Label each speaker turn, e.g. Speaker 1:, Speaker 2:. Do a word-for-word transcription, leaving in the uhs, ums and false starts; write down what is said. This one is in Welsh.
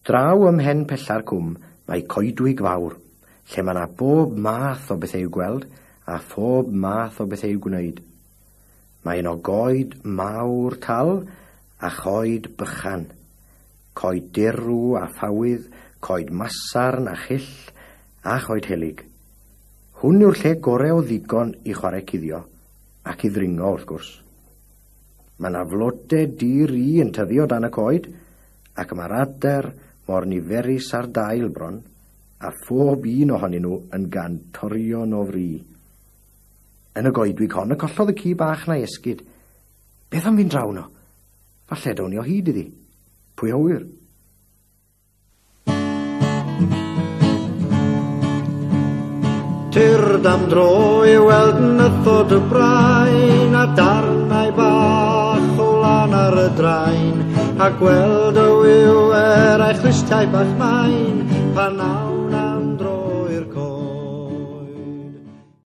Speaker 1: Draw ym mhen pella'r cwm mae coedwig fawr, lle mae yna bob math o bethau i'w gweld a phob math o bethau i'w gwneud. Mae yno goed mawr tal a choed bychan, coed dirw a phawydd, coed masarn a chyll a choed helyg. Hwn yw'r lle gorau o ddigon i chwarae cuddio ac i ddringo wrth gwrs. Mae yna flodau dir i yn tyddi o dan y coed ac mae'r adar mor niferus ar dail bron a phob un ohonyn nhw yn gan torion o fri. Yn y goedwig hon y collodd y ci bach na esgyd. Beth am fynd draw no? Falle dawn ni o hyd iddi. Pwy a wyr?
Speaker 2: Tyrd am dro i weld nythod y brain a darnau bach o lan ar y drain a gweld y wiwer a'i chlystiau bach main pan nawr